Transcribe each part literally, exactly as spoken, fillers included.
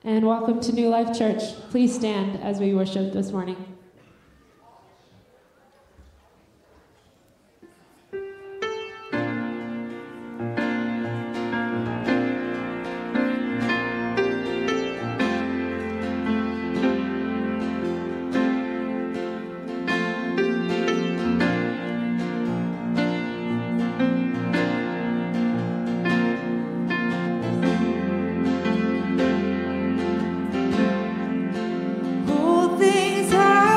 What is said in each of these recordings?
And welcome to New Life Church. Please stand as we worship this morning. All things are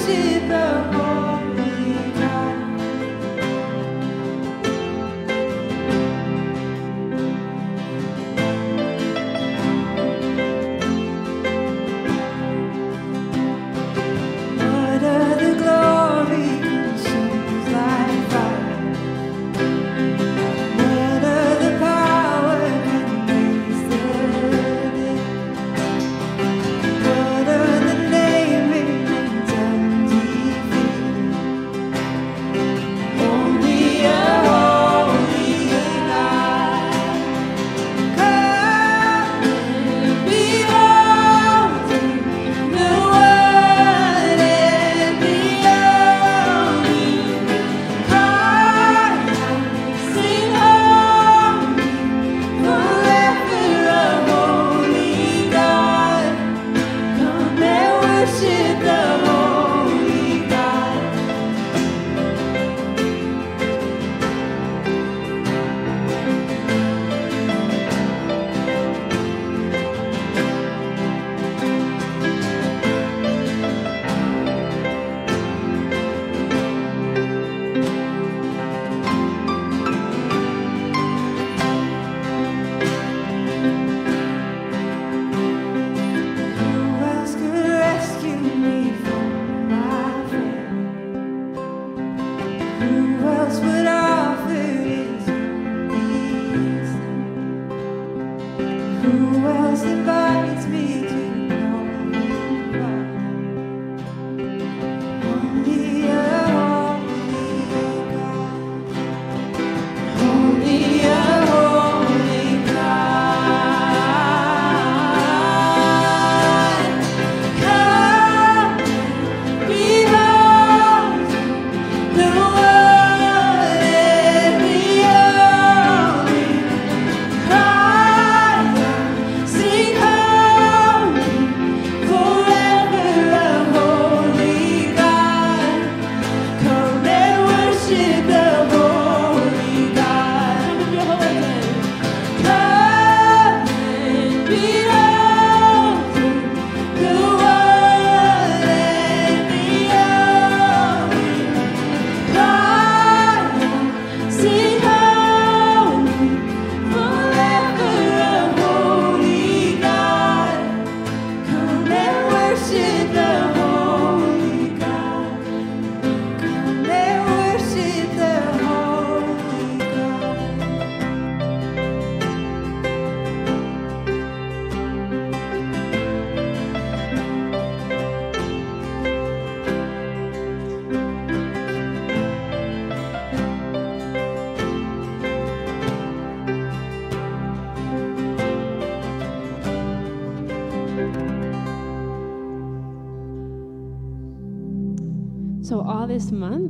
So all this month,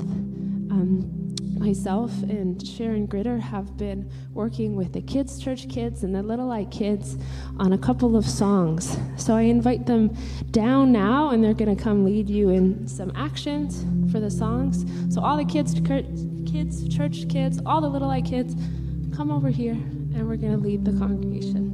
um, myself and Sharon Gritter have been working with the Kids Church kids and the Little Light kids on a couple of songs. So I invite them down now, and they're going to come lead you in some actions for the songs. So all the kids, kids, church kids, all the Little Light kids, come over here, and we're going to lead the congregation.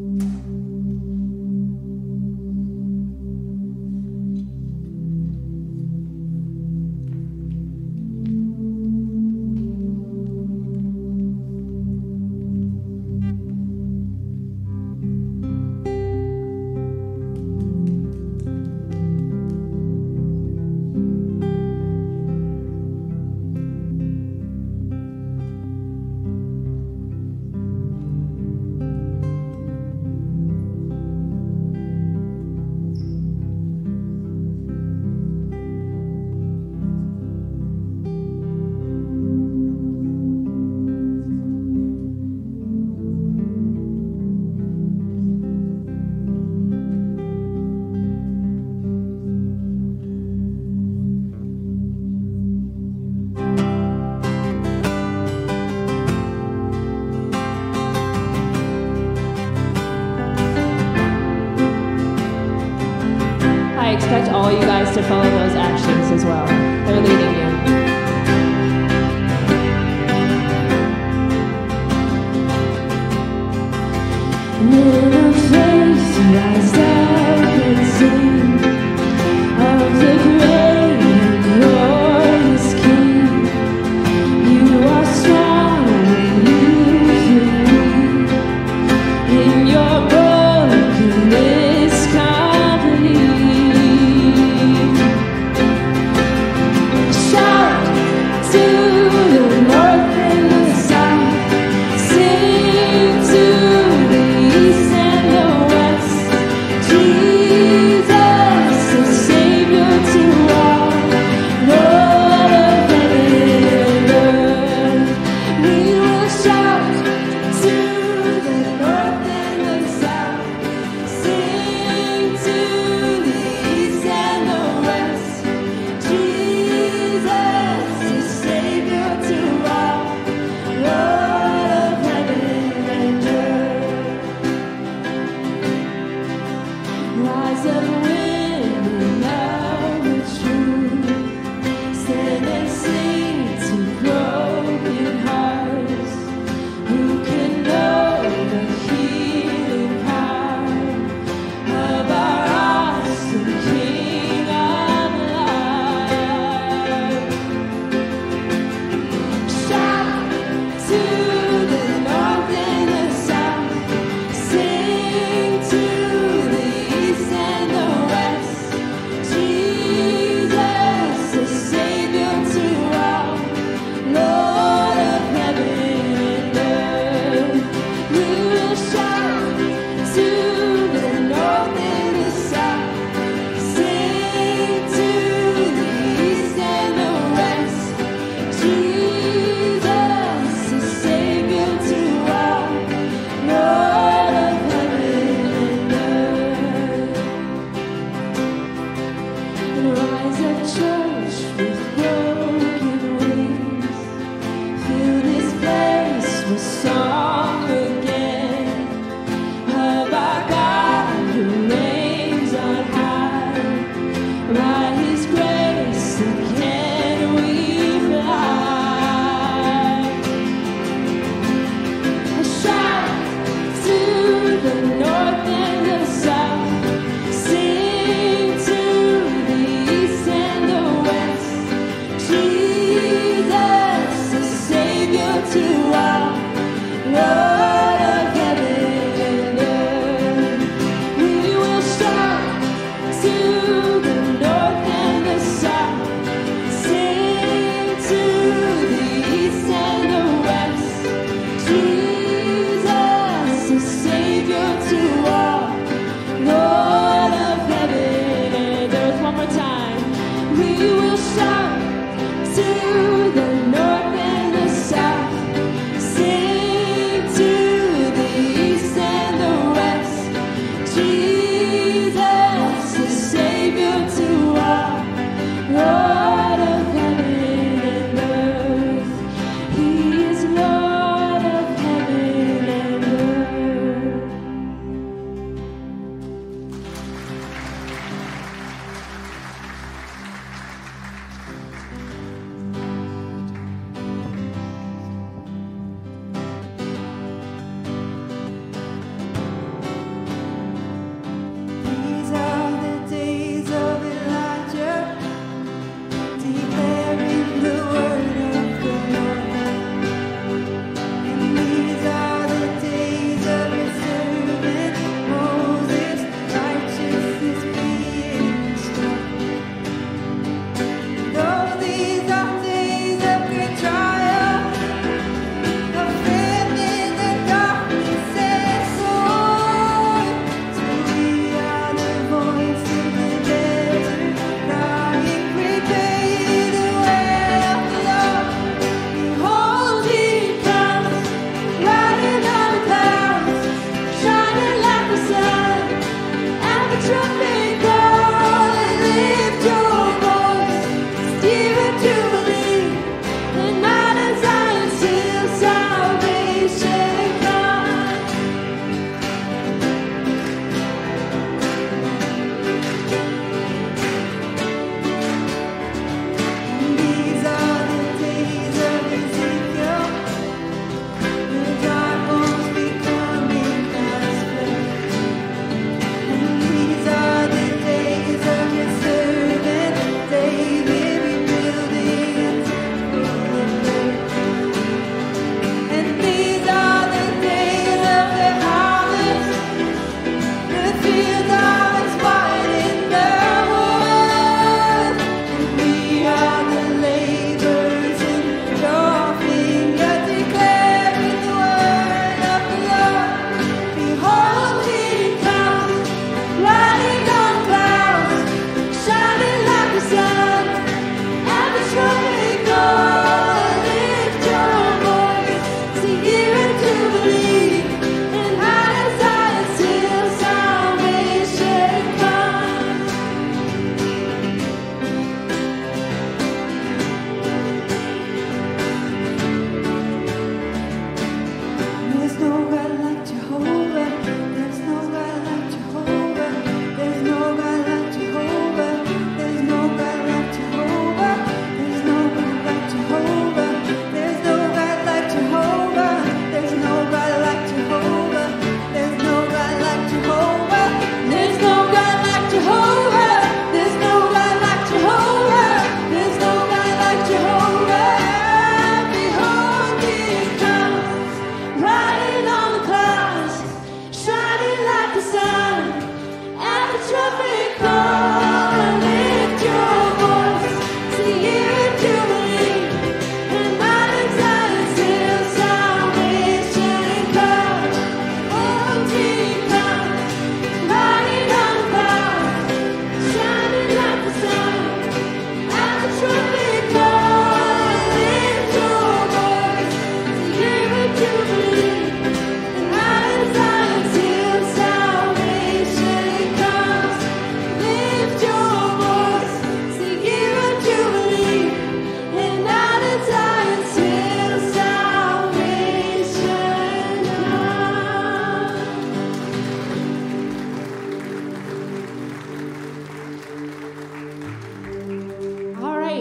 I expect all you guys to follow those actions as well. They're leading you. Little face rise up and sing of the great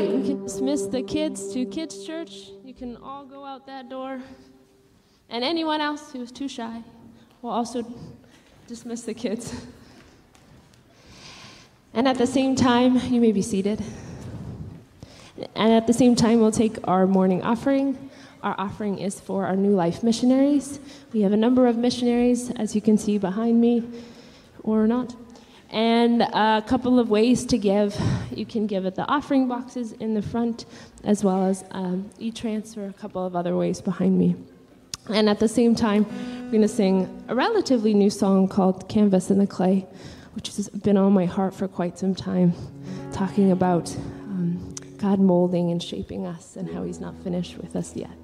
we can dismiss the kids to kids' church. You can all go out that door. And anyone else who's too shy will also dismiss the kids. And at the same time, you may be seated. And at the same time, we'll take our morning offering. Our offering is for our New Life missionaries. We have a number of missionaries, as you can see behind me, or not. And a couple of ways to give. You can give at the offering boxes in the front, as well as um, e-transfer, a couple of other ways behind me. And at the same time, we're going to sing a relatively new song called Canvas in the Clay, which has been on my heart for quite some time, talking about um, God molding and shaping us and how he's not finished with us yet.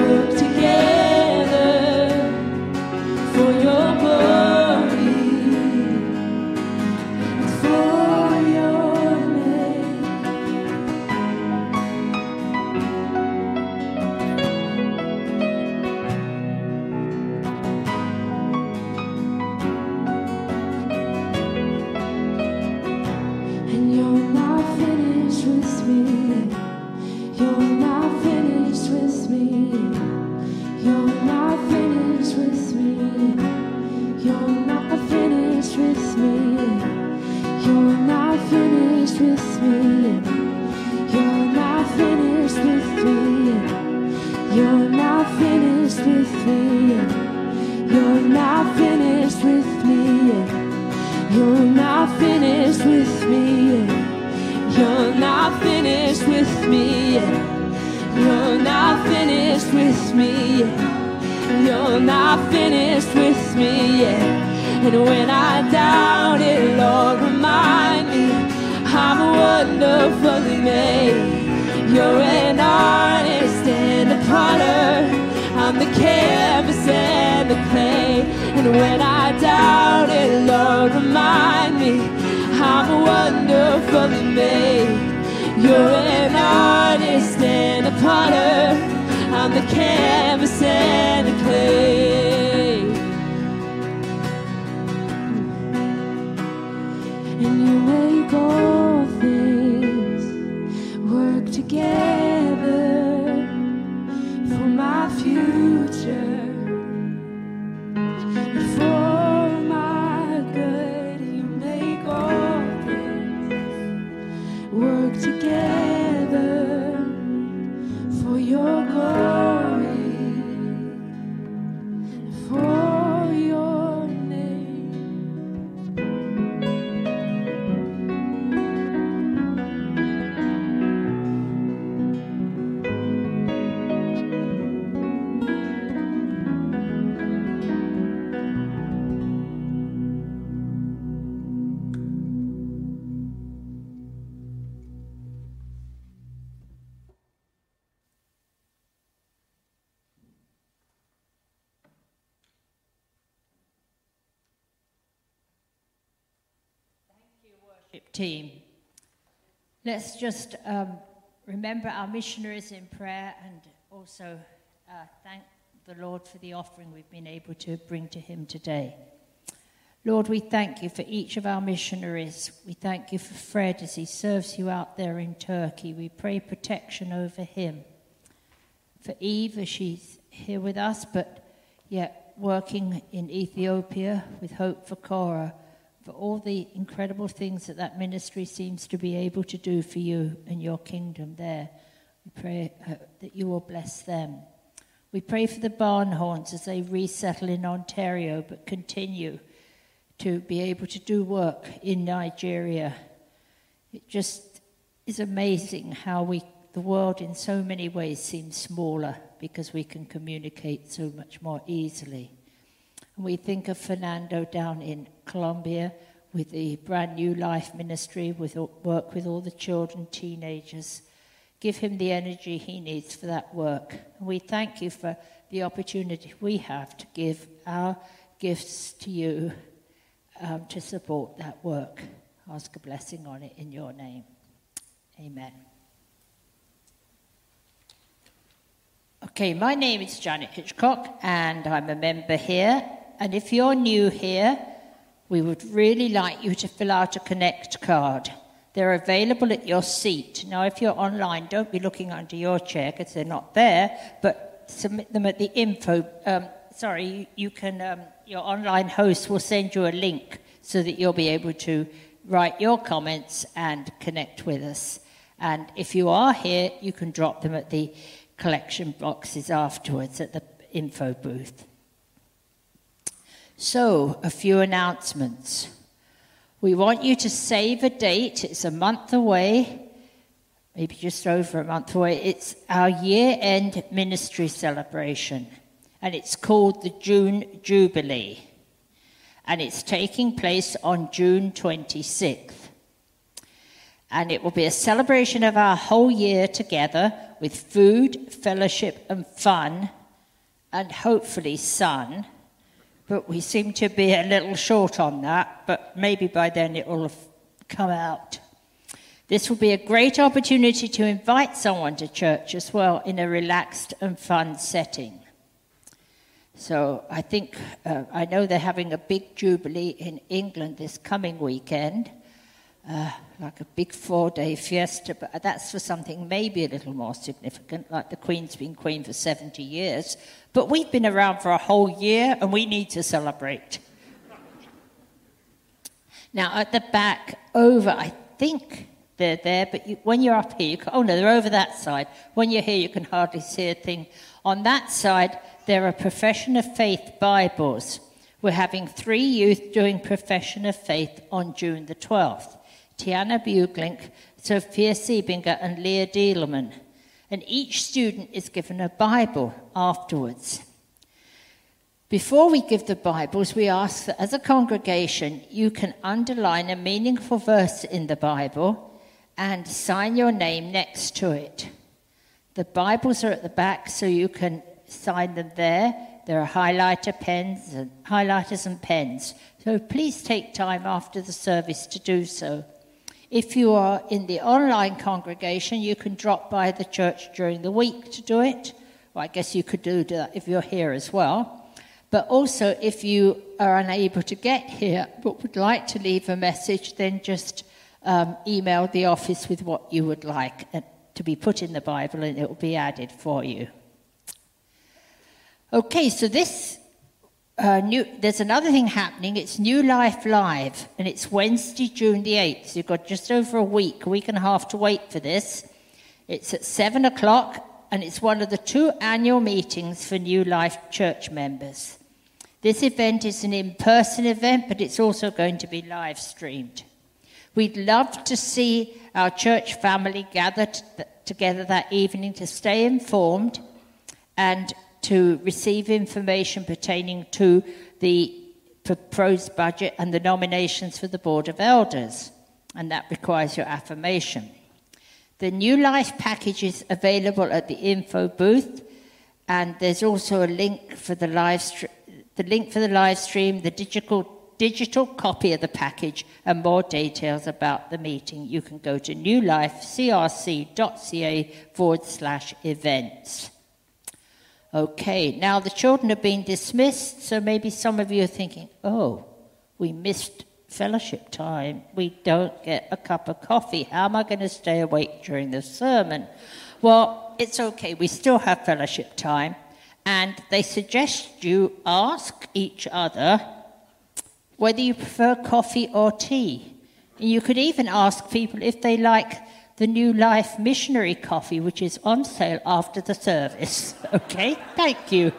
Together for your glory. with me yet. You're not finished with me yet. You're not finished with me yet. And when I doubt it, Lord, remind me I'm wonderfully made. You're an artist and a potter. I'm the canvas and the clay. And when I doubt it, Lord, remind me I'm wonderfully made. You're an artist and a potter. I'm the canvas and the clay. And you make all things work together for my future. For my good, you make all things work together for your glory, for your name. Team. Let's just um, remember our missionaries in prayer and also uh, thank the Lord for the offering we've been able to bring to him today. Lord, we thank you for each of our missionaries. We thank you for Fred as he serves you out there in Turkey. We pray protection over him. For Eve as she's here with us, but yet working in Ethiopia with Hope for Korah, for all the incredible things that that ministry seems to be able to do for you and your kingdom there. We pray uh, that you will bless them. We pray for the Barnhorns as they resettle in Ontario, but continue to be able to do work in Nigeria. It just is amazing how we, the world in so many ways seems smaller because we can communicate so much more easily. And we think of Fernando down in Colombia with the brand new life ministry, with work with all the children, teenagers. Give him the energy he needs for that work. And we thank you for the opportunity we have to give our gifts to you um, to support that work. Ask a blessing on it in your name. Amen. Okay, my name is Janet Hitchcock, and I'm a member here. And if you're new here, we would really like you to fill out a Connect card. They're available at your seat. Now, if you're online, don't be looking under your chair because they're not there, but submit them at the info. Um, sorry, you, you can. Um, your online host will send you a link so that you'll be able to write your comments and connect with us. And if you are here, you can drop them at the collection boxes afterwards at the info booth. So, a few announcements. We want you to save a date. It's a month away, maybe just over a month away. It's our year-end ministry celebration, and it's called the June Jubilee, and it's taking place on June twenty-sixth. And it will be a celebration of our whole year together with food, fellowship, and fun, and hopefully sun. But we seem to be a little short on that, but maybe by then it will have come out. This will be a great opportunity to invite someone to church as well in a relaxed and fun setting. So I think, uh, I know they're having a big jubilee in England this coming weekend, uh, like a big four-day fiesta, but that's for something maybe a little more significant, like the Queen's been Queen for seventy years. But we've been around for a whole year, and we need to celebrate. Now, at the back, over, I think they're there, but you, when you're up here, you can, oh no, they're over that side. When you're here, you can hardly see a thing. On that side, there are Profession of Faith Bibles. We're having three youth doing Profession of Faith on June the twelfth. Tiana Buglink, Sophia Siebinger and Leah Dielman. And each student is given a Bible afterwards. Before we give the Bibles, we ask that as a congregation, you can underline a meaningful verse in the Bible and sign your name next to it. The Bibles are at the back, so you can sign them there. There are highlighter pens and highlighters and pens. So please take time after the service to do so. If you are in the online congregation, you can drop by the church during the week to do it. Well, I guess you could do that if you're here as well. But also, if you are unable to get here but would like to leave a message, then just um, email the office with what you would like to be put in the Bible, and it will be added for you. Okay, so this uh, new, there's another thing happening. It's New Life Live, and it's Wednesday, June the eighth. So you've got just over a week, a week and a half to wait for this. It's at seven o'clock, and it's one of the two annual meetings for New Life church members. This event is an in-person event, but it's also going to be live streamed. We'd love to see our church family gather t- together that evening to stay informed and to receive information pertaining to the proposed budget and the nominations for the Board of Elders, and that requires your affirmation. The New Life package is available at the info booth, and there's also a link for the live stream. The link for the live stream, the digital digital copy of the package, and more details about the meeting. You can go to newlifecrc.ca forward slash events. Okay, now the children have been dismissed, so maybe some of you are thinking, oh, we missed fellowship time. We don't get a cup of coffee. How am I going to stay awake during the sermon? Well, it's okay. We still have fellowship time. And they suggest you ask each other whether you prefer coffee or tea. And you could even ask people if they like the New Life missionary coffee, which is on sale after the service. Okay, thank you.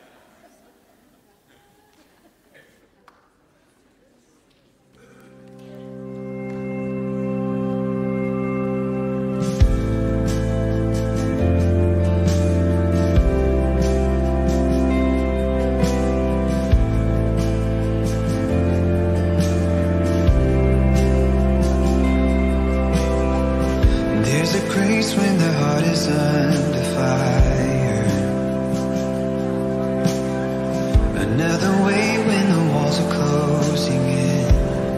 When the heart is under fire, another way when the walls are closing in,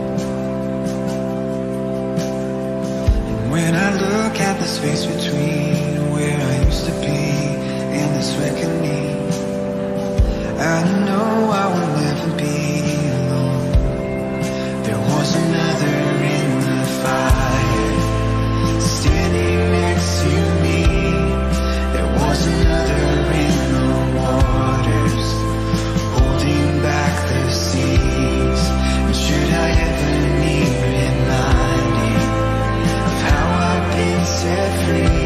and when I look at the space between where I used to be and this reckoning, I know I will never be alone. There was another in the fire, standing next to me. There was another in the waters, holding back the seas. And should I ever need reminding of how I've been set free,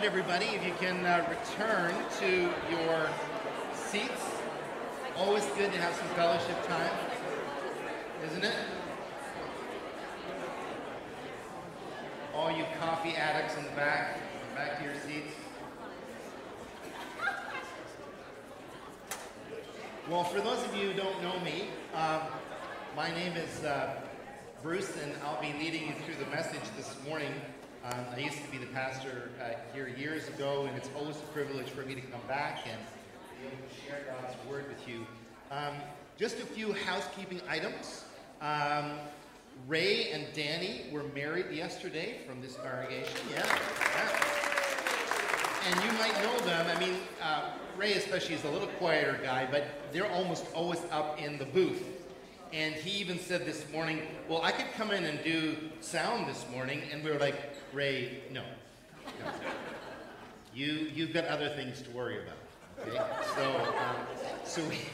right, everybody, if you can uh, return to your seats. Always good to have some fellowship time, isn't it? All you coffee addicts in the back, back to your seats. Well, for those of you who don't know me, um, my name is uh, Bruce, and I'll be leading you through the message this morning. Um, I used to be the pastor uh, here years ago, and it's always a privilege for me to come back and be able to share God's word with you. Um, just a few housekeeping items. Um, Ray and Danny were married yesterday from this congregation. Yeah, yeah. And you might know them. I mean, uh, Ray especially is a little quieter guy, but they're almost always up in the booth. And he even said this morning, well, I could come in and do sound this morning. And we were like, Ray, no. no. You, you've got other things to worry about. Okay? So, um, so we,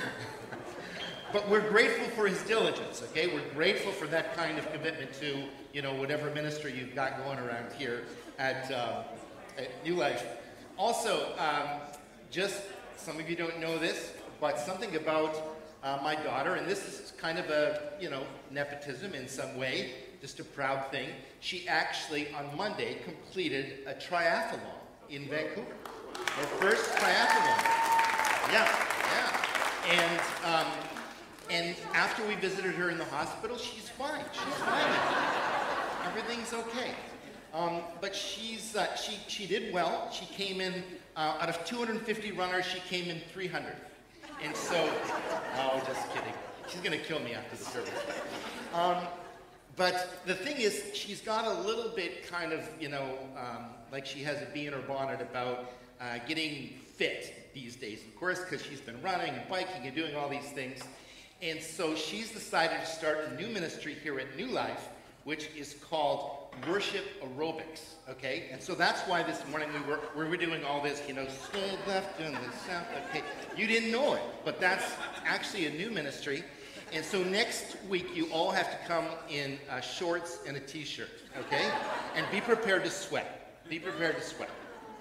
but we're grateful for his diligence, okay? We're grateful for that kind of commitment to, you know, whatever ministry you've got going around here at, uh, at New Life. Also, um, just, some of you don't know this, but something about Uh, my daughter, and this is kind of a, you know, nepotism in some way, just a proud thing. She actually, on Monday, completed a triathlon in Vancouver. Her first triathlon. Yeah, yeah. And, um, and after we visited her in the hospital, she's fine. She's fine. Everything's okay. Um, but she's, uh, she, she did well. She came in, uh, out of two hundred fifty runners, she came in three hundred. And so, oh, just kidding. She's going to kill me after the service. Um, but the thing is, she's got a little bit kind of, you know, um, like she has a bee in her bonnet about uh, getting fit these days, of course, because she's been running and biking and doing all these things. And so she's decided to start a new ministry here at New Life, which is called Worship Aerobics, okay? And so that's why this morning we were, we were doing all this, you know, straight left and the south, okay? You didn't know it, but that's actually a new ministry. And so next week you all have to come in uh, shorts and a t-shirt, okay? And be prepared to sweat. Be prepared to sweat.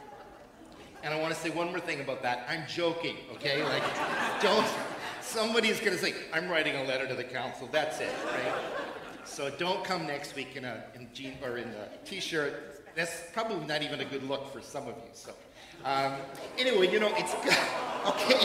And I want to say one more thing about that. I'm joking, okay? Like, don't, somebody's going to say, I'm writing a letter to the council. That's it, right? So don't come next week in a in jean or in a t-shirt. That's probably not even a good look for some of you. So um, anyway, you know, it's good. Okay.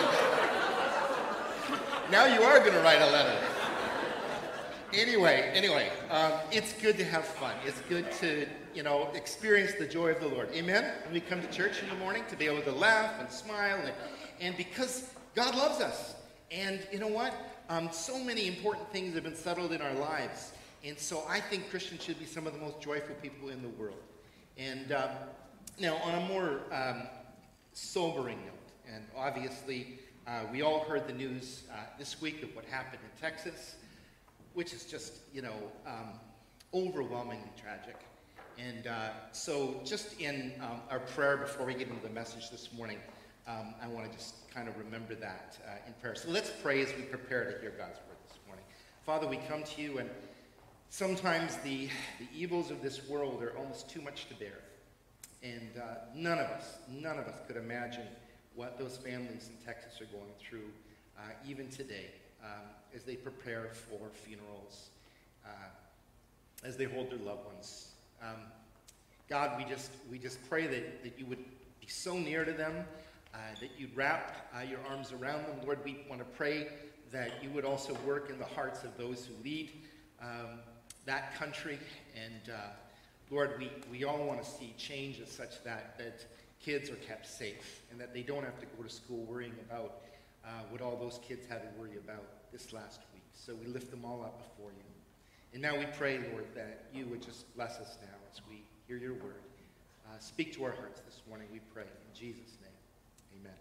Now you are going to write a letter. Anyway, anyway, um, it's good to have fun. It's good to, you know, experience the joy of the Lord. Amen? When we come to church in the morning, to be able to laugh and smile, and, and because God loves us. And you know what? Um, so many important things have been settled in our lives. And so I think Christians should be some of the most joyful people in the world. And um, now, on a more um, sobering note, and obviously uh, we all heard the news uh, this week of what happened in Texas, which is just, you know, um, overwhelmingly tragic. And uh, so just in um, our prayer before we get into the message this morning, Um, I want to just kind of remember that uh, in prayer. So let's pray as we prepare to hear God's word this morning. Father, we come to you, and sometimes the, the evils of this world are almost too much to bear. And uh, none of us, none of us could imagine what those families in Texas are going through, uh, even today, um, as they prepare for funerals, uh, as they hold their loved ones. Um, God, we just, we just pray that, that you would be so near to them, Uh, that you'd wrap uh, your arms around them. Lord, we want to pray that you would also work in the hearts of those who lead um, that country. And uh, Lord, we, we all want to see changes such that, that kids are kept safe and that they don't have to go to school worrying about uh, what all those kids had to worry about this last week. So we lift them all up before you. And now we pray, Lord, that you would just bless us now as we hear your word. Uh, speak to our hearts this morning, we pray. In Jesus' name. Amen.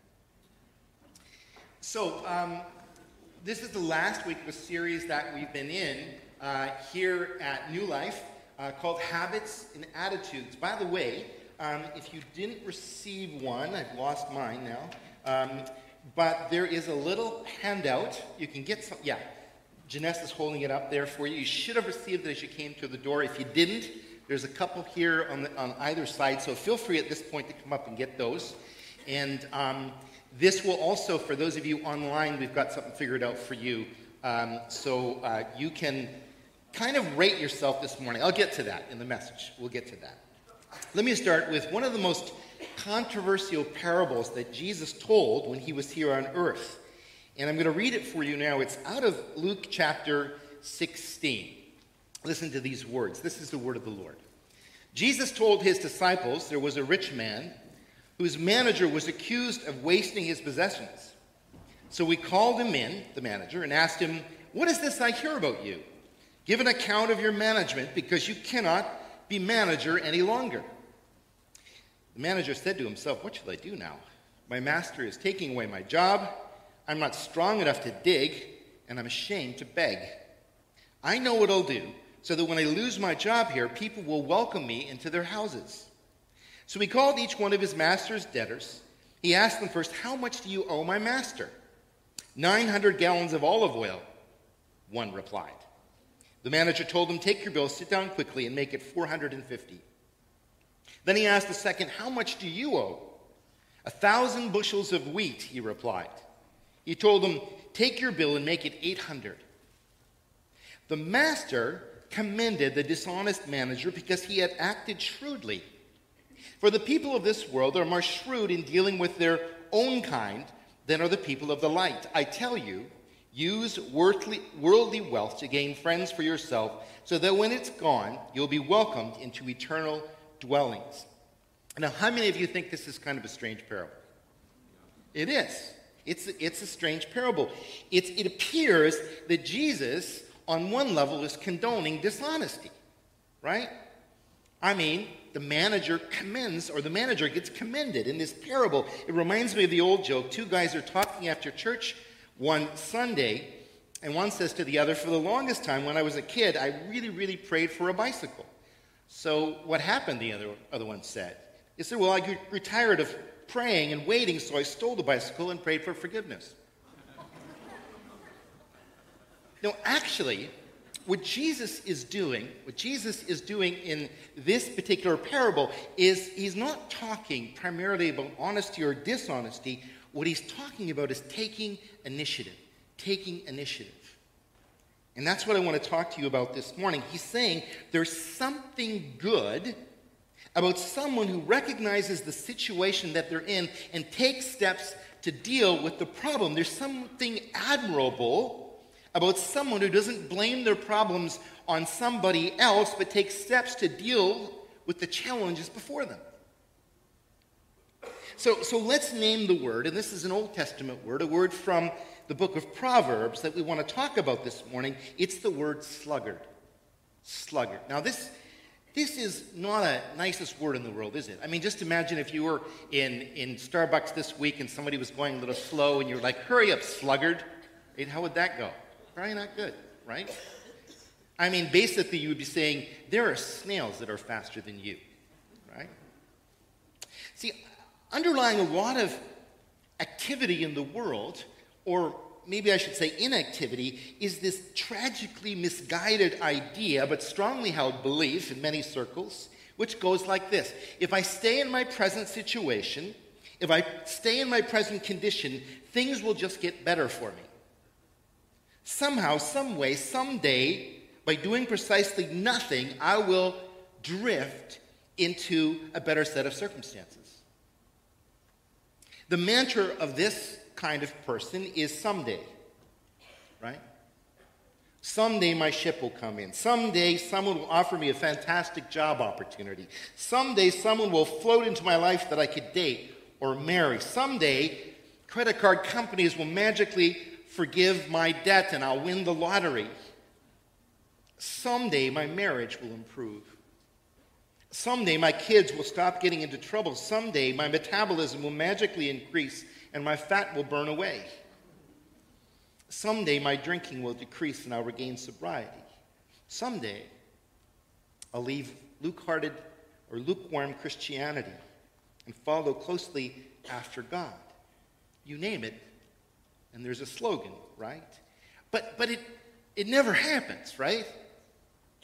So, um, this is the last week of a series that we've been in uh, here at New Life uh, called Habits and Attitudes. By the way, um, if you didn't receive one, I've lost mine now, um, but there is a little handout. You can get some, yeah, Janessa is holding it up there for you. You should have received it as you came to the door. If you didn't, There's a couple here on, the, on either side, so feel free at this point to come up and get those. And um, this will also, for those of you online, we've got something figured out for you. Um, so uh, you can kind of rate yourself this morning. I'll get to that in the message. We'll get to that. Let me start with one of the most controversial parables that Jesus told when he was here on earth. And I'm going to read it for you now. It's out of Luke chapter sixteen. Listen to these words. This is the word of the Lord. Jesus told his disciples there was a rich man whose manager was accused of wasting his possessions. So we called him in, the manager, and asked him, "What is this I hear about you? Give an account of your management, because you cannot be manager any longer." The manager said to himself, "What shall I do now? My master is taking away my job. I'm not strong enough to dig, and I'm ashamed to beg. I know what I'll do, so that when I lose my job here, people will welcome me into their houses." So he called each one of his master's debtors. He asked them first, "How much do you owe my master?" Nine hundred gallons of olive oil," one replied. The manager told him, "Take your bill, sit down quickly, and make it four hundred fifty. Then he asked the second, "How much do you owe?" "A thousand bushels of wheat," he replied. He told him, "Take your bill and make it eight hundred. The master commended the dishonest manager because he had acted shrewdly. For the people of this world are more shrewd in dealing with their own kind than are the people of the light. I tell you, use worldly, worldly wealth to gain friends for yourself, so that when it's gone, you'll be welcomed into eternal dwellings." Now, how many of you think this is kind of a strange parable? It is. It's, it's a strange parable. It's, it appears that Jesus, on one level, is condoning dishonesty, right? I mean, the manager commends, or the manager gets commended in this parable. It reminds me of the old joke. Two guys are talking after church one Sunday, and one says to the other, "For the longest time, when I was a kid, I really, really prayed for a bicycle." "So what happened?" the other, other one said. He said, "Well, I grew tired of praying and waiting, so I stole the bicycle and prayed for forgiveness." Now, actually, what Jesus is doing, what Jesus is doing in this particular parable is he's not talking primarily about honesty or dishonesty. What he's talking about is taking initiative, taking initiative. And that's what I want to talk to you about this morning. He's saying there's something good about someone who recognizes the situation that they're in and takes steps to deal with the problem. There's something admirable about someone who doesn't blame their problems on somebody else, but takes steps to deal with the challenges before them. So, so let's name the word, and this is an Old Testament word, a word from the book of Proverbs that we want to talk about this morning. It's the word sluggard. Sluggard. Now this, this is not the nicest word in the world, is it? I mean, just imagine if you were in, in Starbucks this week and somebody was going a little slow and you were like, "Hurry up, sluggard." Right? How would that go? Probably not good, right? I mean, basically you would be saying, there are snails that are faster than you, right? See, underlying a lot of activity in the world, or maybe I should say inactivity, is this tragically misguided idea, but strongly held belief in many circles, which goes like this. If I stay in my present situation, if I stay in my present condition, things will just get better for me. Somehow, some way, someday, by doing precisely nothing, I will drift into a better set of circumstances. The mantra of this kind of person is someday, right? Someday my ship will come in. Someday someone will offer me a fantastic job opportunity. Someday someone will float into my life that I could date or marry. Someday credit card companies will magically forgive my debt and I'll win the lottery. Someday my marriage will improve. Someday my kids will stop getting into trouble. Someday my metabolism will magically increase and my fat will burn away. Someday my drinking will decrease and I'll regain sobriety. Someday I'll leave lukewarm or lukewarm Christianity and follow closely after God. You name it, and there's a slogan, right? But but it it never happens, right?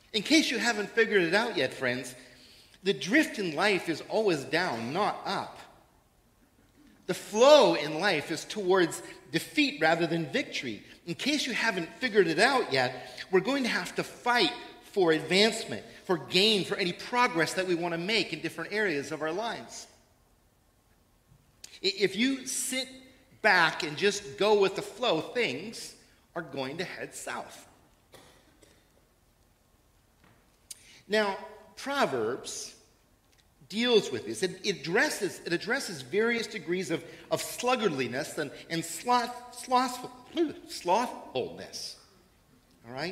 In case you haven't figured it out yet, friends, the drift in life is always down, not up. The flow in life is towards defeat rather than victory. In case you haven't figured it out yet, we're going to have to fight for advancement, for gain, for any progress that we want to make in different areas of our lives. If you sit back and just go with the flow, things are going to head south. Now, Proverbs deals with this. It, it, addresses, it addresses various degrees of, of sluggardliness and, and sloth, slothful, slothfulness. All right?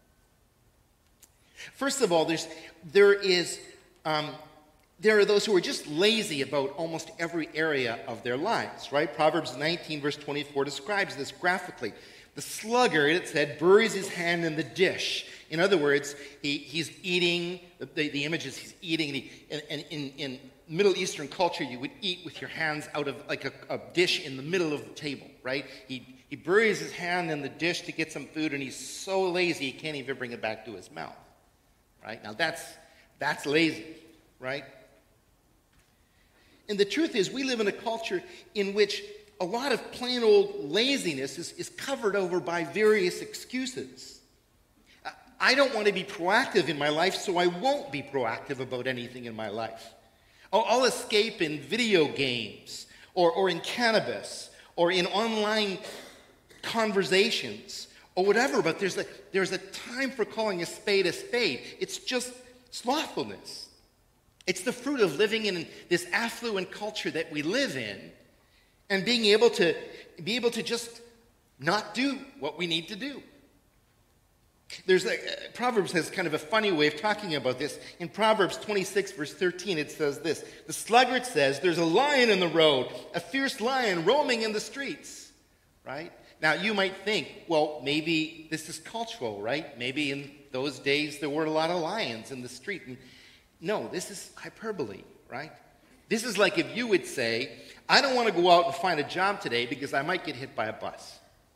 First of all, there's, there, is, um, there are those who are just lazy about almost every area of their lives, right? Proverbs nineteen, verse twenty-four describes this graphically. The sluggard, it said, buries his hand in the dish. In other words, he, he's eating, the, the image is he's eating, and, he, and, and in, in Middle Eastern culture, you would eat with your hands out of like a, a dish in the middle of the table, right? He, he buries his hand in the dish to get some food, and he's so lazy he can't even bring it back to his mouth, right? Now that's, that's lazy, right? And the truth is, we live in a culture in which a lot of plain old laziness is, is covered over by various excuses. I don't want to be proactive in my life, so I won't be proactive about anything in my life. I'll, I'll escape in video games, or, or in cannabis, or in online conversations, or whatever, but there's a, there's a time for calling a spade a spade. It's just slothfulness. It's the fruit of living in this affluent culture that we live in, and being able to be able to just not do what we need to do. There's a, uh, Proverbs has kind of a funny way of talking about this. In Proverbs twenty-six, verse thirteen, it says this: the sluggard says, there's a lion in the road, a fierce lion roaming in the streets. Right? Now, you might think, well, maybe this is cultural, right? Maybe in those days there were a lot of lions in the street. And no, this is hyperbole, right? This is like if you would say, I don't want to go out and find a job today because I might get hit by a bus.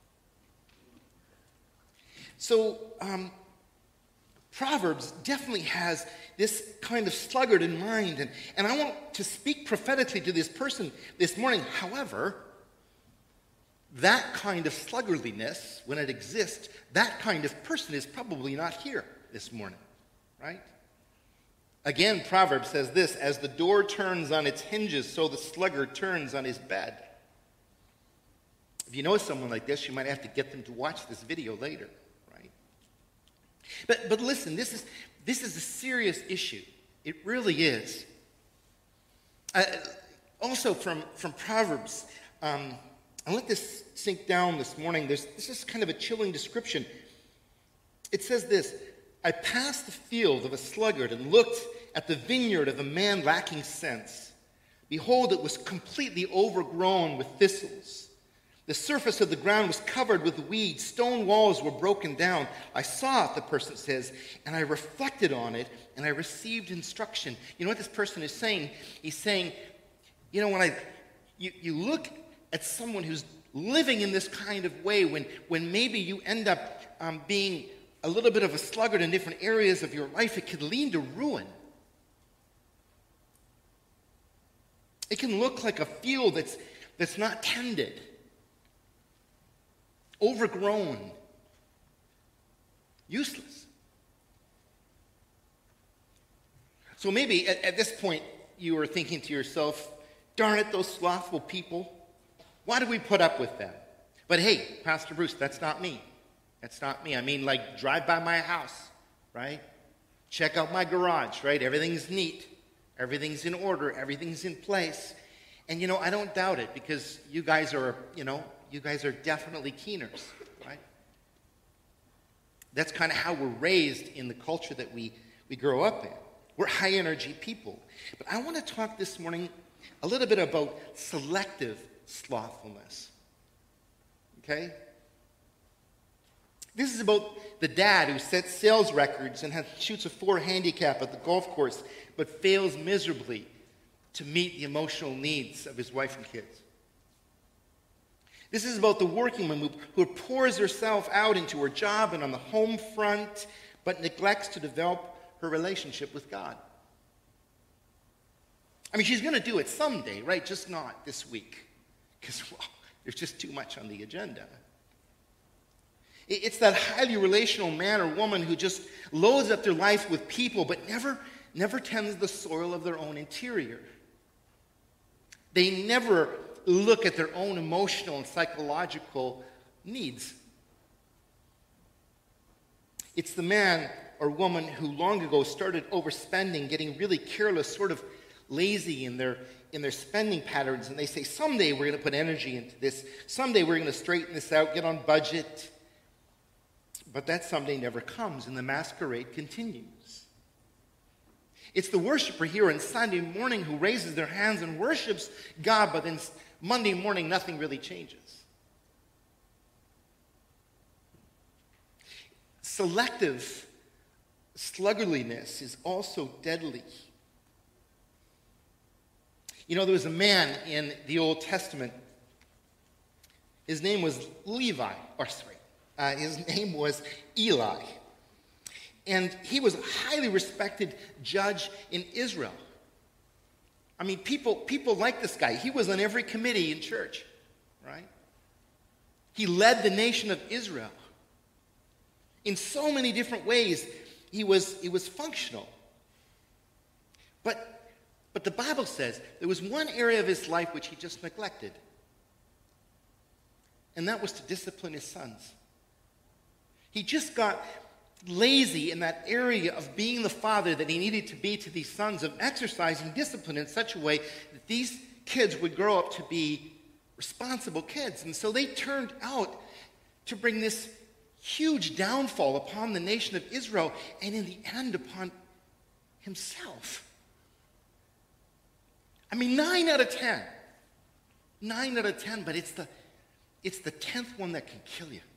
So, um, Proverbs definitely has this kind of sluggard in mind, and, and I want to speak prophetically to this person this morning. However, that kind of sluggardliness, when it exists, that kind of person is probably not here this morning, right? Again, Proverbs says this: as the door turns on its hinges, so the sluggard turns on his bed. If you know someone like this, you might have to get them to watch this video later. But but listen, this is this is a serious issue. It really is. Uh, also from, from Proverbs, um, I let this sink down this morning. There's, this is kind of a chilling description. It says this: I passed the field of a sluggard and looked at the vineyard of a man lacking sense. Behold, it was completely overgrown with thistles. The surface of the ground was covered with weeds. Stone walls were broken down. I saw it, the person says, and I reflected on it, and I received instruction. You know what this person is saying? He's saying, you know, when I, you, you look at someone who's living in this kind of way, when, when maybe you end up um, being a little bit of a sluggard in different areas of your life, it could lead to ruin. It can look like a field that's, that's not tended. Overgrown, useless. So maybe at, at this point you are thinking to yourself, darn it, those slothful people, why do we put up with them? But hey, Pastor Bruce, that's not me. That's not me. I mean, like, drive by my house, right? Check out my garage, right? Everything's neat. Everything's in order. Everything's in place. And, you know, I don't doubt it, because you guys are, you know, you guys are definitely keeners, right? That's kind of how we're raised in the culture that we, we grow up in. We're high-energy people. But I want to talk this morning a little bit about selective slothfulness, okay? This is about the dad who sets sales records and has, shoots a four handicap at the golf course, but fails miserably to meet the emotional needs of his wife and kids. This is about the working woman who, who pours herself out into her job and on the home front, but neglects to develop her relationship with God. I mean, she's going to do it someday, right? Just not this week, because well, there's just too much on the agenda. It's that highly relational man or woman who just loads up their life with people, but never, never tends the soil of their own interior. They never look at their own emotional and psychological needs. It's the man or woman who long ago started overspending, getting really careless, sort of lazy in their in their spending patterns, and they say, someday we're going to put energy into this. Someday we're going to straighten this out, get on budget. But that someday never comes, and the masquerade continues. It's the worshiper here on Sunday morning who raises their hands and worships God, but then Monday morning nothing really changes. Selective sluggardliness is also deadly. You know, there was a man in the Old Testament. His name was Levi, or sorry, uh, his name was Eli. And he was a highly respected judge in Israel. I mean, people, people liked this guy. He was on every committee in church, right? He led the nation of Israel. In so many different ways, he was, he was functional. But But the Bible says there was one area of his life which he just neglected. And that was to discipline his sons. He just got lazy in that area of being the father that he needed to be to these sons, of exercising discipline in such a way that these kids would grow up to be responsible kids. And so they turned out to bring this huge downfall upon the nation of Israel, and in the end upon himself. I mean, nine out of ten. Nine out of ten, but it's the, it's the tenth one that can kill you.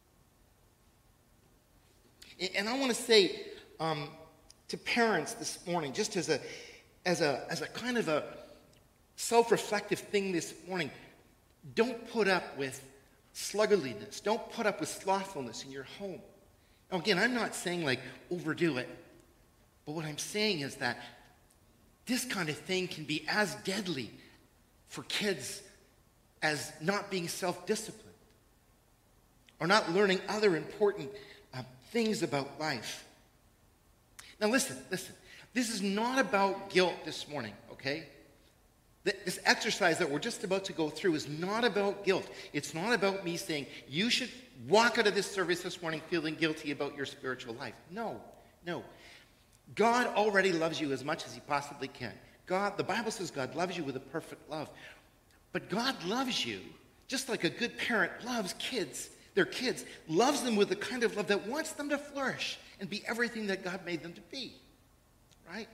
And I want to say um, to parents this morning, just as a, as a, as a kind of a self-reflective thing this morning, don't put up with sluggardliness. Don't put up with slothfulness in your home. Now, again, I'm not saying like overdo it, but what I'm saying is that this kind of thing can be as deadly for kids as not being self-disciplined or not learning other important uh, things about life. Now listen, listen. This is not about guilt this morning, okay? This exercise that we're just about to go through is not about guilt. It's not about me saying, you should walk out of this service this morning feeling guilty about your spiritual life. No, no. God already loves you as much as he possibly can. God, the Bible says God loves you with a perfect love. But God loves you just like a good parent loves kids, their kids, loves them with the kind of love that wants them to flourish and be everything that God made them to be, right?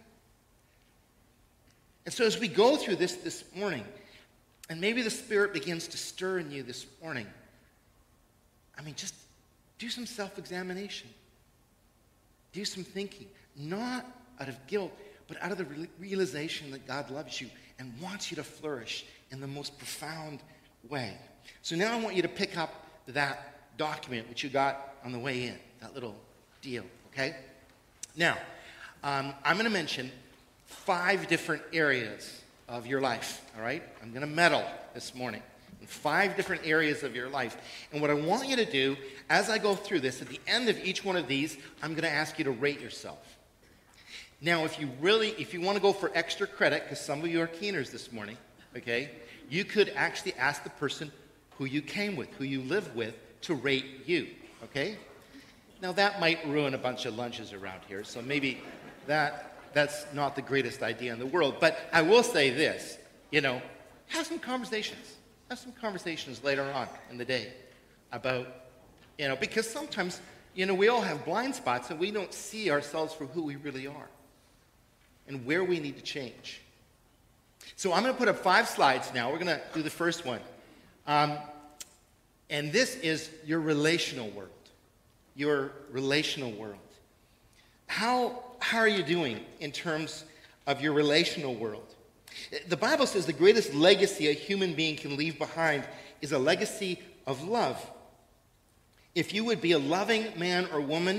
And so as we go through this this morning, and maybe the Spirit begins to stir in you this morning, I mean, just do some self-examination. Do some thinking. Not out of guilt, but out of the realization that God loves you and wants you to flourish in the most profound way. So now I want you to pick up that document which you got on the way in, that little deal, okay? Now, um, I'm going to mention five different areas of your life, all right? I'm going to meddle this morning in five different areas of your life. And what I want you to do, as I go through this, at the end of each one of these, I'm going to ask you to rate yourself. Now, if you really, if you want to go for extra credit, because some of you are keeners this morning, okay, you could actually ask the person who you came with, who you live with, to rate you, okay? Now, that might ruin a bunch of lunches around here, so maybe that that's not the greatest idea in the world. But I will say this, you know, have some conversations. Have some conversations later on in the day about, you know, because sometimes, you know, we all have blind spots and we don't see ourselves for who we really are and where we need to change. So I'm going to put up five slides now. We're going to do the first one. Um, and this is your relational world. Your relational world. How, how are you doing in terms of your relational world? The Bible says the greatest legacy a human being can leave behind is a legacy of love. If you would be a loving man or woman,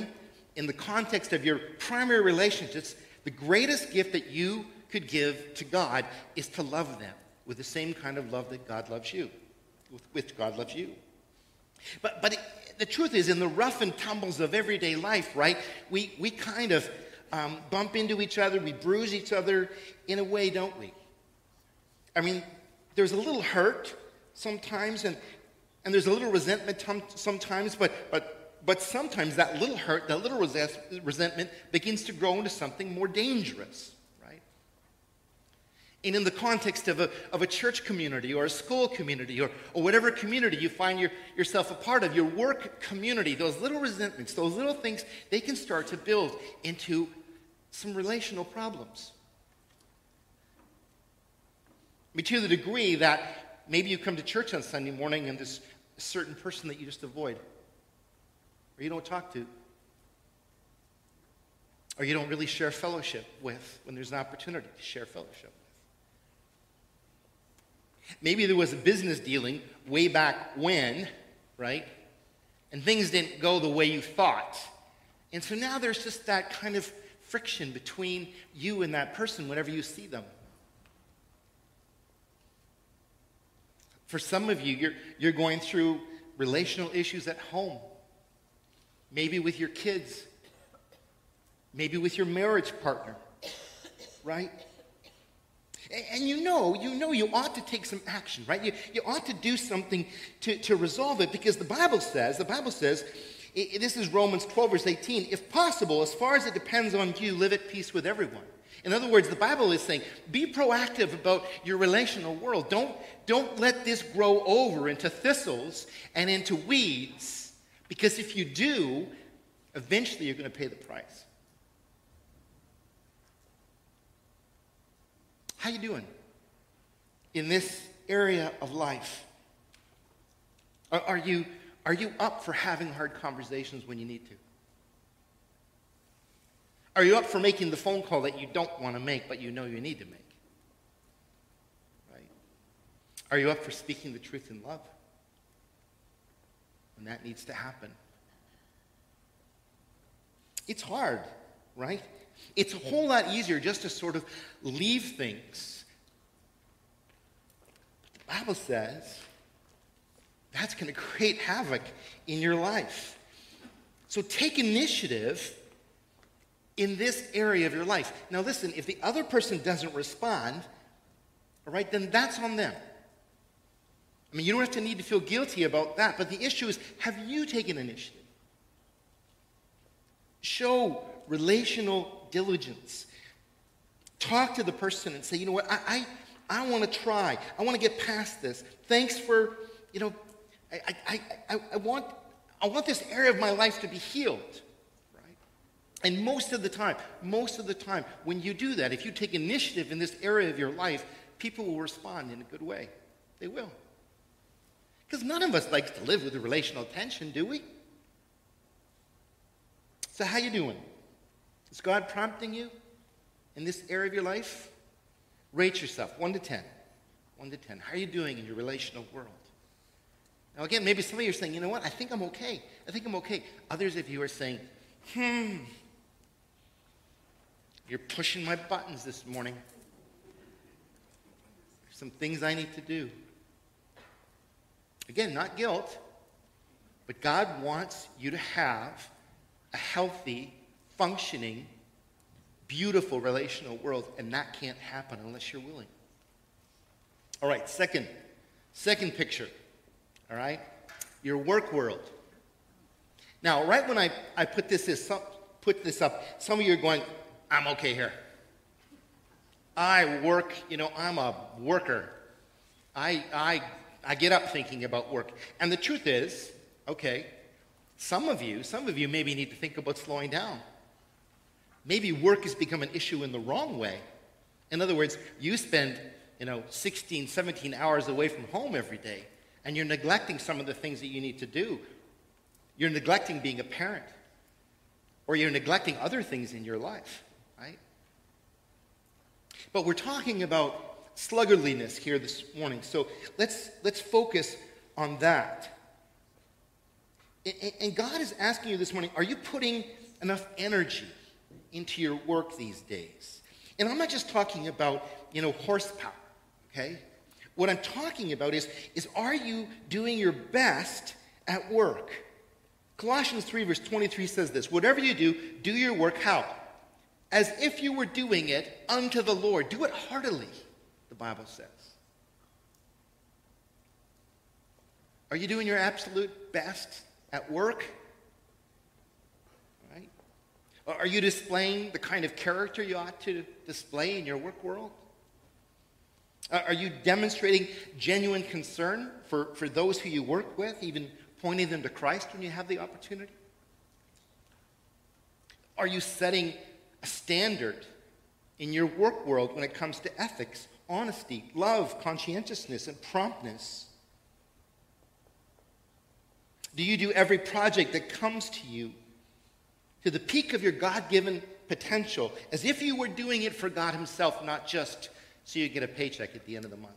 in the context of your primary relationships, the greatest gift that you could give to God is to love them with the same kind of love that God loves you, with which God loves you. But but it, the truth is, in the rough and tumbles of everyday life, right, we, we kind of um, bump into each other, we bruise each other in a way, don't we? I mean, there's a little hurt sometimes, and, and there's a little resentment sometimes, but, but, but sometimes that little hurt, that little res- resentment begins to grow into something more dangerous. And in the context of a, of a church community or a school community or, or whatever community you find your, yourself a part of, your work community, those little resentments, those little things, they can start to build into some relational problems. I mean, to the degree that maybe you come to church on Sunday morning and there's a certain person that you just avoid, or you don't talk to, or you don't really share fellowship with when there's an opportunity to share fellowship. Maybe there was a business dealing way back when, right? And things didn't go the way you thought. And so now there's just that kind of friction between you and that person whenever you see them. For some of you, you're, you're going through relational issues at home. Maybe with your kids. Maybe with your marriage partner, right? And you know, you know you ought to take some action, right? You, you ought to do something to, to resolve it, because the Bible says, the Bible says, it, this is Romans twelve, verse eighteen, if possible, as far as it depends on you, live at peace with everyone. In other words, the Bible is saying, be proactive about your relational world. Don't, don't let this grow over into thistles and into weeds, because if you do, eventually you're going to pay the price. How you doing in this area of life? Are, are you are you up for having hard conversations when you need to? Are you up for making the phone call that you don't want to make but you know you need to make? Right? Are you up for speaking the truth in love when that needs to happen? It's hard, right? It's a whole lot easier just to sort of leave things. But the Bible says that's going to create havoc in your life. So take initiative in this area of your life. Now listen, if the other person doesn't respond, all right, then that's on them. I mean, you don't have to need to feel guilty about that, but the issue is, have you taken initiative? Show relational diligence. Talk to the person and say, you know what, I I, I want to try. I want to get past this. Thanks for, you know, I, I, I, I want I want this area of my life to be healed. Right? And most of the time, most of the time, when you do that, if you take initiative in this area of your life, people will respond in a good way. They will. Because none of us likes to live with a relational tension, do we? So how you doing? Is God prompting you in this area of your life? Rate yourself, one to ten. one to ten. How are you doing in your relational world? Now again, maybe some of you are saying, you know what, I think I'm okay. I think I'm okay. Others of you are saying, hmm, you're pushing my buttons this morning. There's some things I need to do. Again, not guilt, but God wants you to have a healthy, functioning, beautiful relational world, and that can't happen unless you're willing. All right, second, second picture, all right? Your work world. Now, right when I, I put this, this up, put this up, some of you are going, I'm okay here. I work, you know, I'm a worker. I, I, I get up thinking about work. And the truth is, okay, some of you, some of you maybe need to think about slowing down. Maybe work has become an issue in the wrong way. In other words, you spend, you know, sixteen, seventeen hours away from home every day, and you're neglecting some of the things that you need to do. You're neglecting being a parent, or you're neglecting other things in your life, right? But we're talking about sluggardliness here this morning, so let's let's focus on that. And God is asking you this morning, are you putting enough energy into your work these days? And I'm not just talking about, you know, horsepower, okay? What I'm talking about is, is are you doing your best at work? Colossians three verse twenty-three says this, whatever you do, do your work how? As if you were doing it unto the Lord. Do it heartily, the Bible says. Are you doing your absolute best at work? Right? Are you displaying the kind of character you ought to display in your work world? Are you demonstrating genuine concern for, for those who you work with, even pointing them to Christ when you have the opportunity? Are you setting a standard in your work world when it comes to ethics, honesty, love, conscientiousness, and promptness? Do you do every project that comes to you to the peak of your God-given potential as if you were doing it for God himself, not just so you get a paycheck at the end of the month?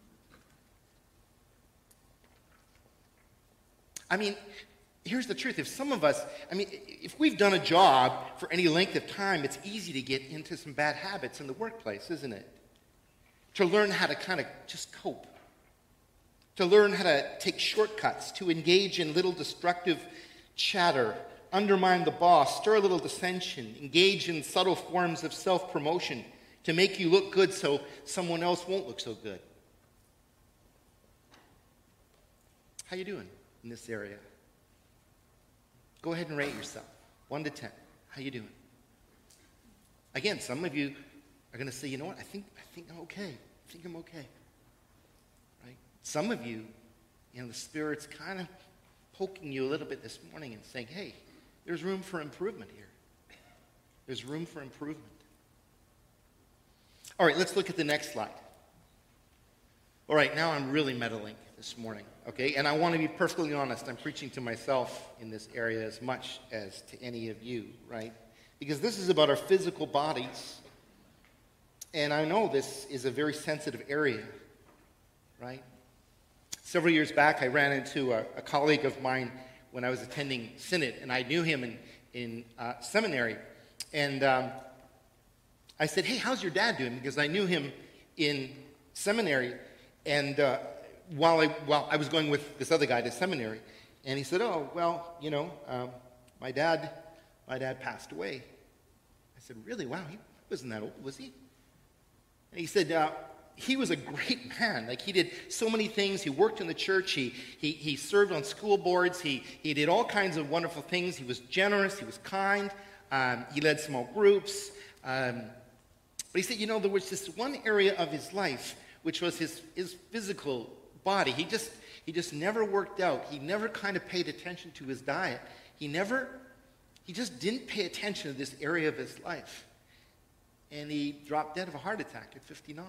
I mean, here's the truth. If some of us, I mean, if we've done a job for any length of time, it's easy to get into some bad habits in the workplace, isn't it? To learn how to kind of just cope. To learn how to take shortcuts, to engage in little destructive chatter, undermine the boss, stir a little dissension, engage in subtle forms of self-promotion to make you look good so someone else won't look so good. How you doing in this area? Go ahead and rate yourself, one to ten. How you doing? Again, some of you are going to say, you know what, I think, I think I'm okay. I think I'm okay. Right? Some of you, you know, the Spirit's kind of poking you a little bit this morning and saying, hey, there's room for improvement here. There's room for improvement. All right, let's look at the next slide. All right, now I'm really meddling this morning, okay? And I want to be perfectly honest. I'm preaching to myself in this area as much as to any of you, right? Because this is about our physical bodies. And I know this is a very sensitive area, right? Several years back, I ran into a, a colleague of mine when I was attending Synod, and I knew him in, in uh, seminary. And um, I said, hey, how's your dad doing? Because I knew him in seminary. And uh, while, I, while I was going with this other guy to seminary, and he said, oh, well, you know, um, my dad, my dad passed away. I said, really? Wow, he wasn't that old, was he? And he said, uh, he was a great man. Like, he did so many things. He worked in the church. He, he, he served on school boards. He, he did all kinds of wonderful things. He was generous. He was kind. Um, he led small groups. Um, but he said, you know, there was this one area of his life, which was his, his physical body. He just, he just never worked out. He never kind of paid attention to his diet. He never, he just didn't pay attention to this area of his life. And he dropped dead of a heart attack at fifty-nine.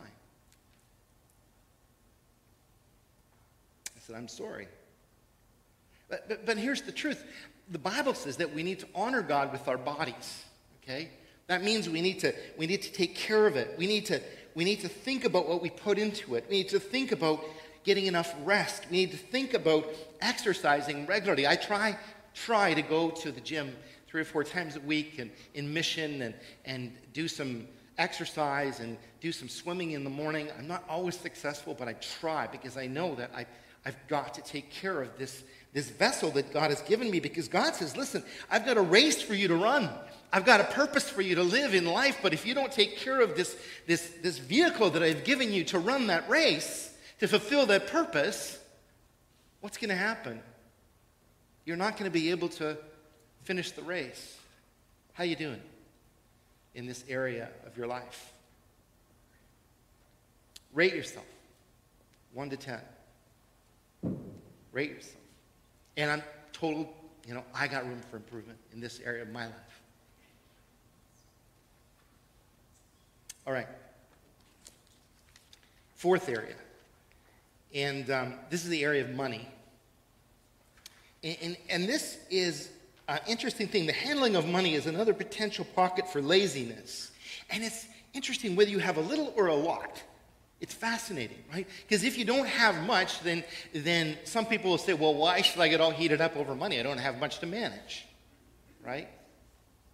I said, I'm sorry. But, but, but here's the truth. The Bible says that we need to honor God with our bodies, okay? That means we need to, we need to take care of it. We need to, we need to think about what we put into it. We need to think about getting enough rest. We need to think about exercising regularly. I try, try to go to the gym three or four times a week and in mission and, and do some exercise and do some swimming in the morning. I'm not always successful, but I try because I know that I, I've got to take care of this, this vessel that God has given me, because God says, listen, I've got a race for you to run. I've got a purpose for you to live in life, but if you don't take care of this, this, this vehicle that I've given you to run that race, to fulfill that purpose, what's going to happen? You're not going to be able to finish the race. How you doing in this area of your life? Rate yourself, one to ten. Rate yourself. And I'm total, you know, I got room for improvement in this area of my life. All right. Fourth area. And um, this is the area of money. And, and, and this is an interesting thing. The handling of money is another potential pocket for laziness. And it's interesting whether you have a little or a lot. It's fascinating, right? Because if you don't have much, then, then some people will say, well, why should I get all heated up over money? I don't have much to manage, right?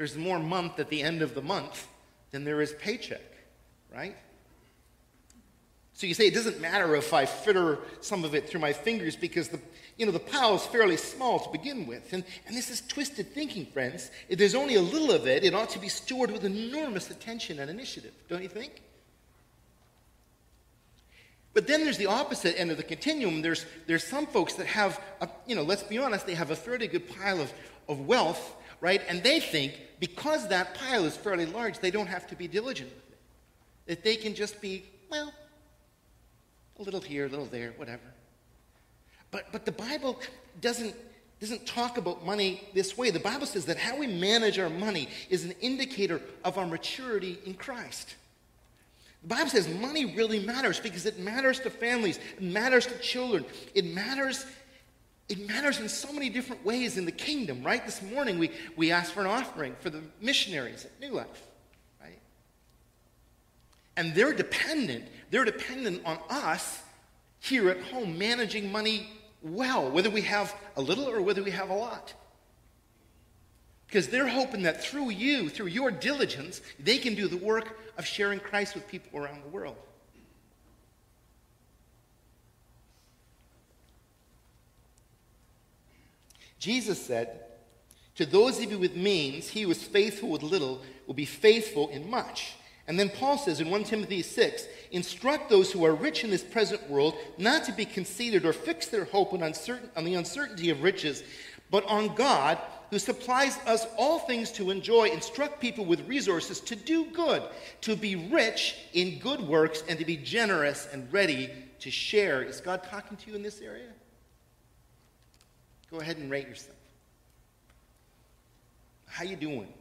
There's more month at the end of the month than there is paycheck, right? So you say it doesn't matter if I fritter some of it through my fingers because the, you know, the pile is fairly small to begin with. And, and this is twisted thinking, friends. If there's only a little of it, it ought to be stewarded with enormous attention and initiative, don't you think? But then there's the opposite end of the continuum. There's, there's some folks that have, a, you know, let's be honest, they have a fairly good pile of, of wealth, right? And they think because that pile is fairly large, they don't have to be diligent with it. That they can just be, well, a little here, a little there, whatever. But but the Bible doesn't, doesn't talk about money this way. The Bible says that how we manage our money is an indicator of our maturity in Christ. The Bible says money really matters because it matters to families, it matters to children, it matters, it matters in so many different ways in the kingdom, right? This morning we, we asked for an offering for the missionaries at New Life, right? And they're dependent, they're dependent on us here at home managing money well, whether we have a little or whether we have a lot. Because they're hoping that through you, through your diligence, they can do the work of sharing Christ with people around the world. Jesus said, to those of you with means, he who is faithful with little will be faithful in much. And then Paul says in First Timothy six, instruct those who are rich in this present world not to be conceited or fix their hope on, uncertain, on the uncertainty of riches, but on God, who supplies us all things to enjoy. Instruct people with resources to do good, to be rich in good works, and to be generous and ready to share. Is God talking to you in this area? Go ahead and rate yourself. How you doing?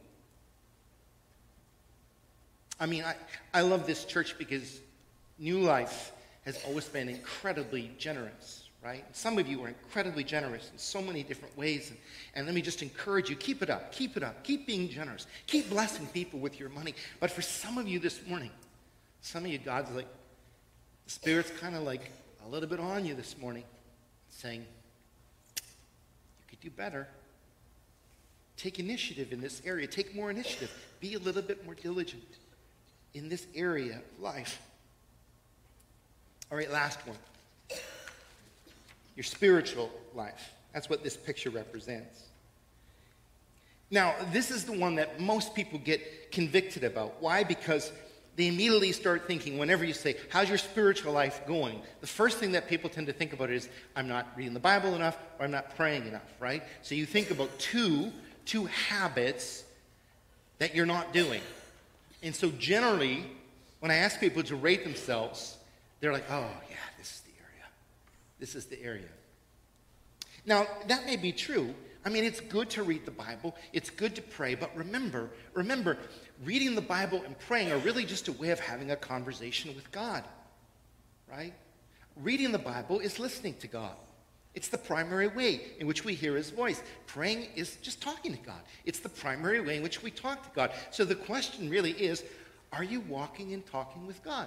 I mean, I, I love this church because New Life has always been incredibly generous. Right? Some of you are incredibly generous in so many different ways. And, and let me just encourage you, keep it up, keep it up, keep being generous. Keep blessing people with your money. But for some of you this morning, some of you, God's like, the Spirit's kind of like a little bit on you this morning, saying, you could do better. Take initiative in this area. Take more initiative. Be a little bit more diligent in this area of life. All right, last one. Your spiritual life. That's what this picture represents. Now, this is the one that most people get convicted about. Why? Because they immediately start thinking, whenever you say, how's your spiritual life going? The first thing that people tend to think about is, I'm not reading the Bible enough, or I'm not praying enough, right? So you think about two, two habits that you're not doing. And so generally, when I ask people to rate themselves, they're like, oh, yeah, this is the area. This is the area. Now, that may be true. I mean, it's good to read the Bible. It's good to pray. But remember, remember, reading the Bible and praying are really just a way of having a conversation with God, right? Reading the Bible is listening to God. It's the primary way in which we hear his voice. Praying is just talking to God. It's the primary way in which we talk to God. So the question really is, are you walking and talking with God?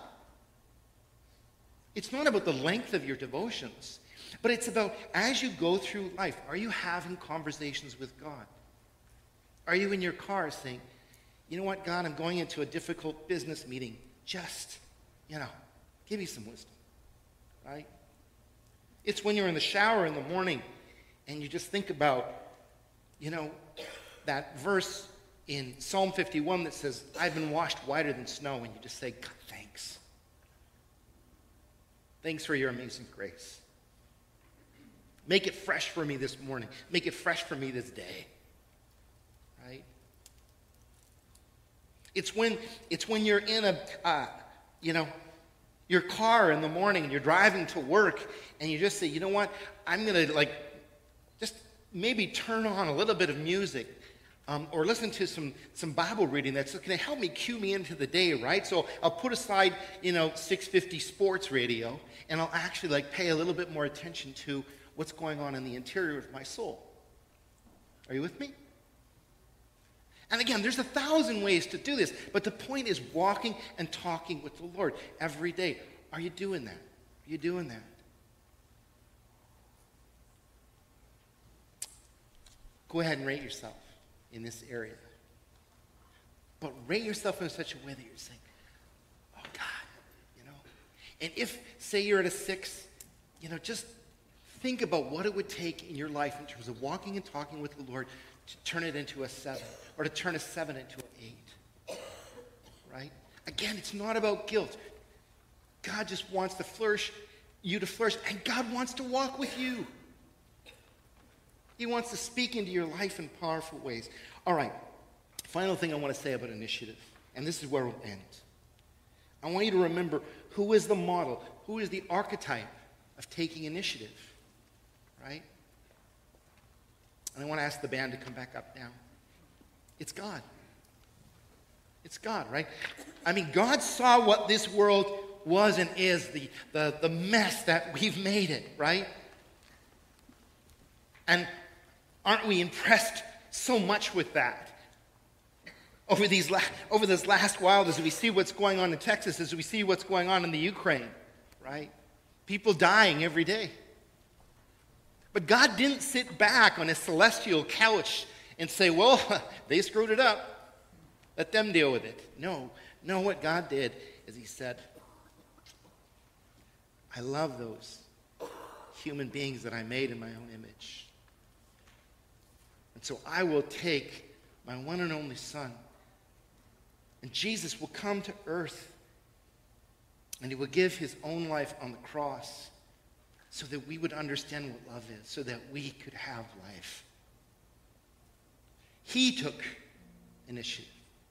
It's not about the length of your devotions, but it's about as you go through life, are you having conversations with God? Are you in your car saying, you know what, God, I'm going into a difficult business meeting. Just, you know, give me some wisdom, right? It's when you're in the shower in the morning and you just think about, you know, that verse in Psalm fifty-one that says, I've been washed whiter than snow, and you just say, God, thanks. Thanks for your amazing grace. Make it fresh for me this morning. Make it fresh for me this day. Right? It's when it's when you're in a, uh, you know, your car in the morning and you're driving to work and you just say, you know what, I'm going to like just maybe turn on a little bit of music um, or listen to some, some Bible reading that's going to help me cue me into the day, right? So I'll put aside, you know, six fifty sports radio and I'll actually like pay a little bit more attention to what's going on in the interior of my soul. Are you with me? And again, there's a thousand ways to do this, but the point is walking and talking with the Lord every day. Are you doing that? Are you doing that? Go ahead and rate yourself in this area. but rate yourself in such a way that you're saying, oh, God, you know. And if, say you're at a six, you know, just think about what it would take in your life in terms of walking and talking with the Lord to turn it into a seven, or to turn a seven into an eight, right? Again, it's not about guilt. God just wants to flourish, you to flourish, and God wants to walk with you. He wants to speak into your life in powerful ways. All right, final thing I want to say about initiative, and this is where we'll end. I want you to remember who is the model, who is the archetype of taking initiative, right? And I want to ask the band to come back up now. It's God. It's God, right? I mean, God saw what this world was and is, the, the, the mess that we've made it, right? And aren't we impressed so much with that? Over these la- over this last while, as we see what's going on in Texas, as we see what's going on in the Ukraine, right? People dying every day. But God didn't sit back on his celestial couch and say, well, they screwed it up. Let them deal with it. No, no, what God did is he said, I love those human beings that I made in my own image. And so I will take my one and only Son, and Jesus will come to earth, and he will give his own life on the cross so that we would understand what love is, so that we could have life. He took initiative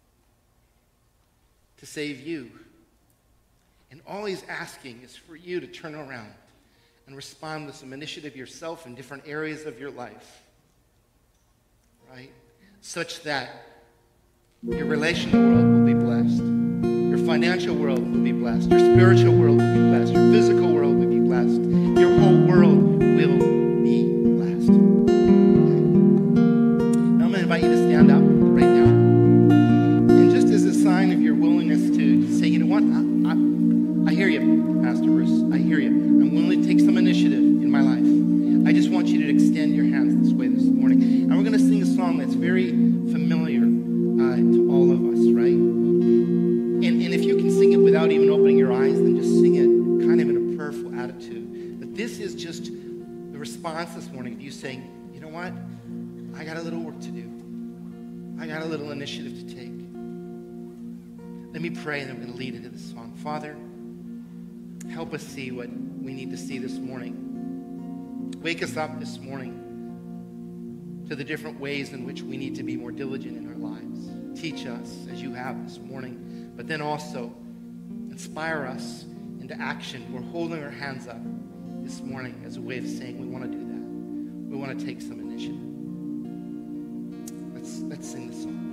to save you. And all he's asking is for you to turn around and respond with some initiative yourself in different areas of your life, right? Such that your relational world will be blessed. Your financial world will be blessed. Your spiritual world will be blessed. Your physical world will be blessed. Your whole world will be blessed. Okay? Now I'm going to invite you to stand up right now. And just as a sign of your willingness to, to say, you know what, I, I, I hear you, Pastor Bruce. I hear you. I'm willing to take some initiative in my life. I just want you to extend your hands this way this morning. And we're going to sing a song that's very familiar uh, to all of us, right? And, and if you can sing it without even opening your eyes, then just sing it kind of in a prayerful attitude. But this is just the response this morning of you saying, you know what? I got a little work to do. I got a little initiative to take. Let me pray, and then we're going to lead into this song. Father, help us see what we need to see this morning. Wake us up this morning to the different ways in which we need to be more diligent in our lives. Teach us, as you have this morning, but then also inspire us into action. We're holding our hands up this morning as a way of saying we want to do that. We want to take some initiative. Let's, let's sing the song.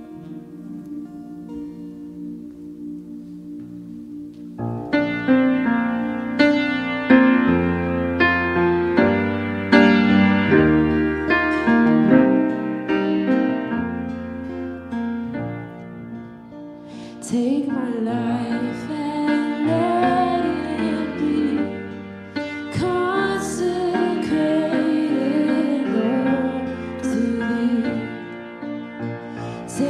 Take my life and let it be consecrated, Lord, to thee. Take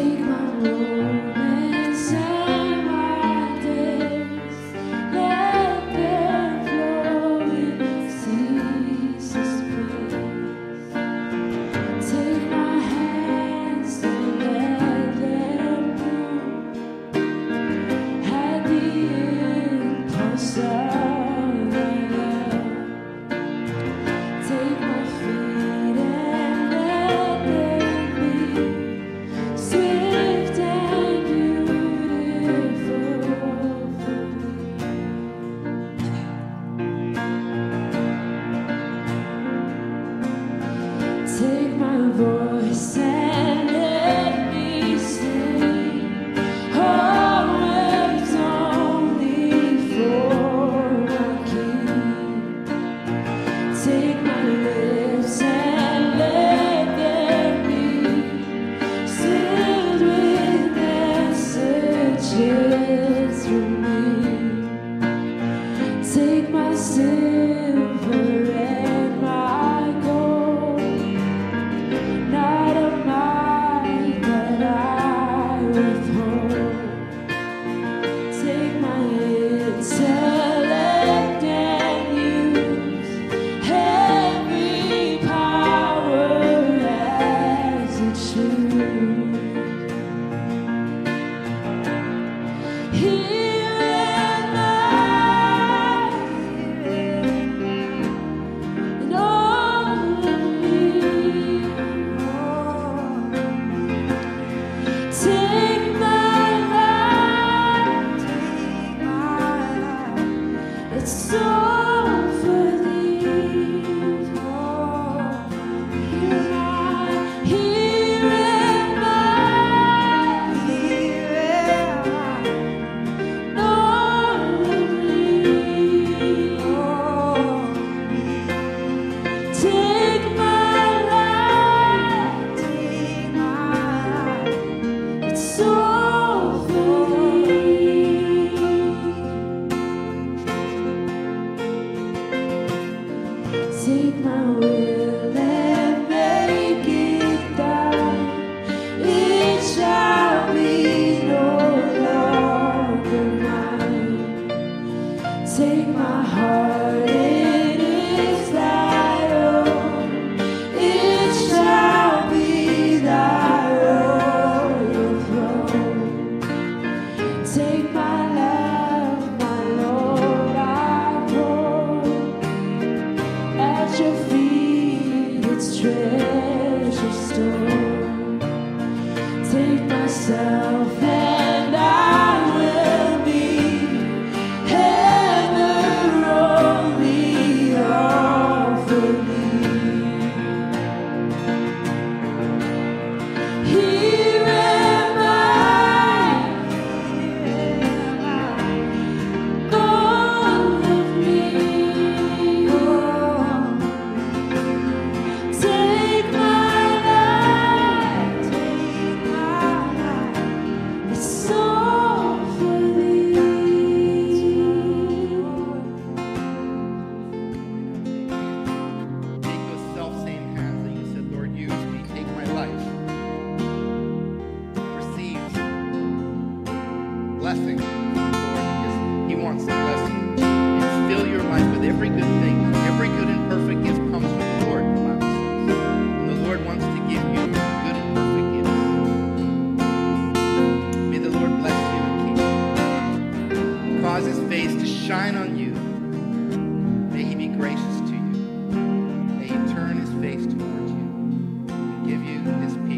His